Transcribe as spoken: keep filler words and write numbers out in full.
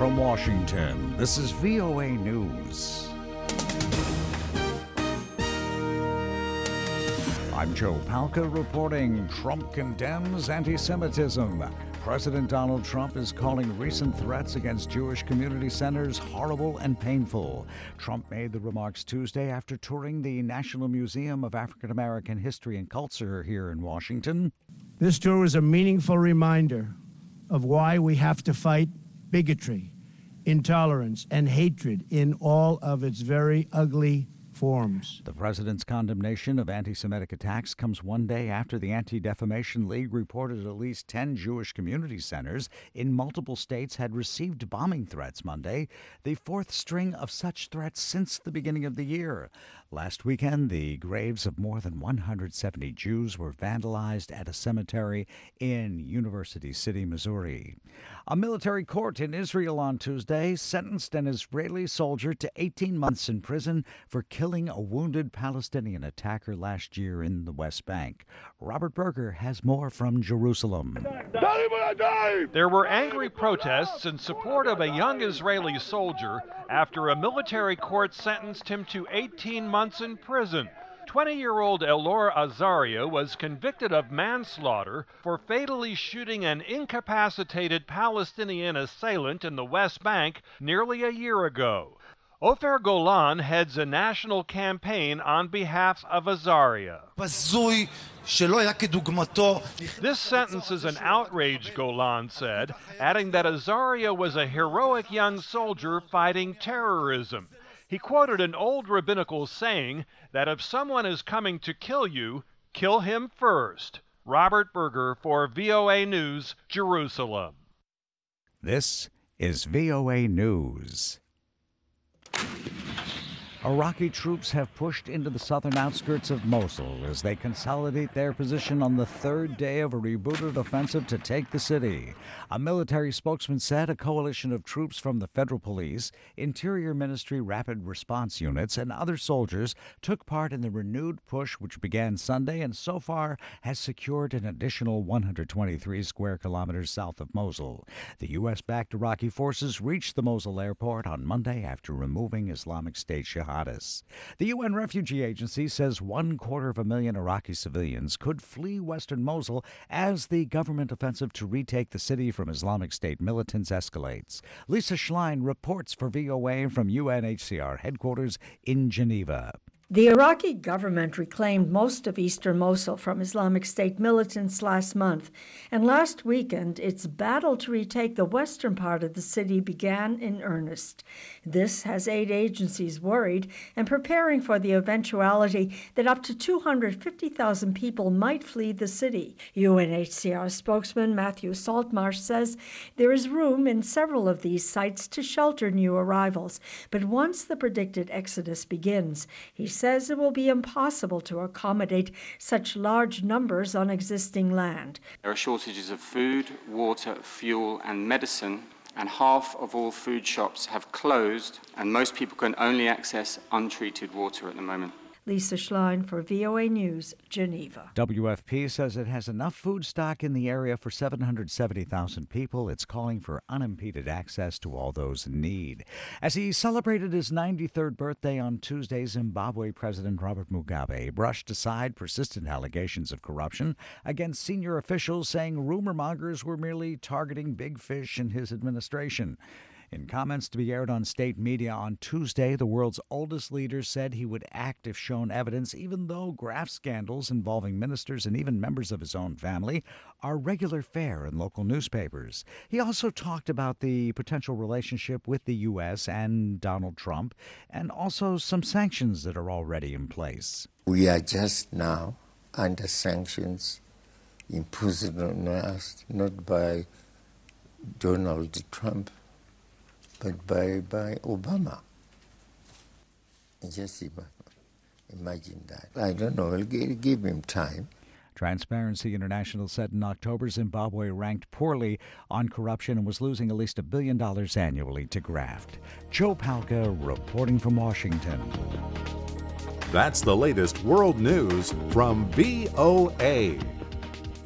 From Washington, this is V O A News. I'm Joe Palca reporting Trump condemns anti-Semitism. President Donald Trump is calling recent threats against Jewish community centers horrible and painful. Trump made the remarks Tuesday after touring the National Museum of African American History and Culture here in Washington. This tour was a meaningful reminder of why we have to fight bigotry, intolerance, and hatred in all of its very ugly forms. The president's condemnation of anti-Semitic attacks comes one day after the Anti-Defamation League reported at least ten Jewish community centers in multiple states had received bombing threats Monday, the fourth string of such threats since the beginning of the year. Last weekend, the graves of more than one hundred seventy Jews were vandalized at a cemetery in University City, Missouri. A military court in Israel on Tuesday sentenced an Israeli soldier to eighteen months in prison for killing a wounded Palestinian attacker last year in the West Bank. Robert Berger has more from Jerusalem. There were angry protests in support of a young Israeli soldier after a military court sentenced him to eighteen months in prison. twenty-year-old Elor Azaria was convicted of manslaughter for fatally shooting an incapacitated Palestinian assailant in the West Bank nearly a year ago. Ofer Golan heads a national campaign on behalf of Azaria. This sentence is an outrage, Golan said, adding that Azaria was a heroic young soldier fighting terrorism. He quoted an old rabbinical saying that if someone is coming to kill you, kill him first. Robert Berger for V O A News, Jerusalem. This is V O A News. Iraqi troops have pushed into the southern outskirts of Mosul as they consolidate their position on the third day of a rebooted offensive to take the city. A military spokesman said a coalition of troops from the federal police, Interior Ministry rapid response units, and other soldiers took part in the renewed push which began Sunday and so far has secured an additional one hundred twenty-three square kilometers south of Mosul. The U S-backed Iraqi forces reached the Mosul airport on Monday after removing Islamic State jihadists. The U N Refugee Agency says one quarter of a million Iraqi civilians could flee western Mosul as the government offensive to retake the city from Islamic State militants escalates. Lisa Schlein reports for V O A from U N H C R headquarters in Geneva. The Iraqi government reclaimed most of eastern Mosul from Islamic State militants last month, and last weekend its battle to retake the western part of the city began in earnest. This has aid agencies worried and preparing for the eventuality that up to two hundred fifty thousand people might flee the city. U N H C R spokesman Matthew Saltmarsh says there is room in several of these sites to shelter new arrivals, but once the predicted exodus begins, he says it will be impossible to accommodate such large numbers on existing land. There are shortages of food, water, fuel, and medicine, and half of all food shops have closed, and most people can only access untreated water at the moment. Lisa Schlein for V O A News, Geneva. W F P says it has enough food stock in the area for seven hundred seventy thousand people. It's calling for unimpeded access to all those in need. As he celebrated his ninety-third birthday on Tuesday, Zimbabwe President Robert Mugabe brushed aside persistent allegations of corruption against senior officials, saying rumor mongers were merely targeting big fish in his administration. In comments to be aired on state media on Tuesday, the world's oldest leader said he would act if shown evidence, even though graft scandals involving ministers and even members of his own family are regular fare in local newspapers. He also talked about the potential relationship with the U S and Donald Trump, and also some sanctions that are already in place. We are just now under sanctions imposed on us, not by Donald Trump, but by, by Obama. Just imagine that. I don't know, I'll give him time. Transparency International said in October Zimbabwe ranked poorly on corruption and was losing at least a billion dollars annually to graft. Joe Palca reporting from Washington. That's the latest world news from V O A.